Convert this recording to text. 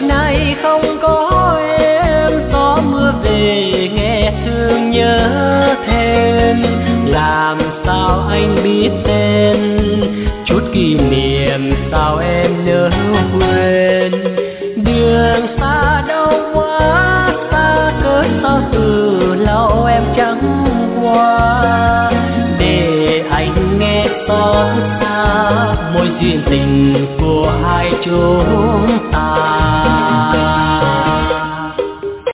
nay không có em, gió mưa về nghe thương nhớ thêm. Làm sao anh biết tên, chút kỷ niệm sao em nhớ quên. Đường xa đâu quá xa, cớ sao từ lâu em chẳng qua. Để anh nghe xót xa mối duyên tình của hai chúng ta.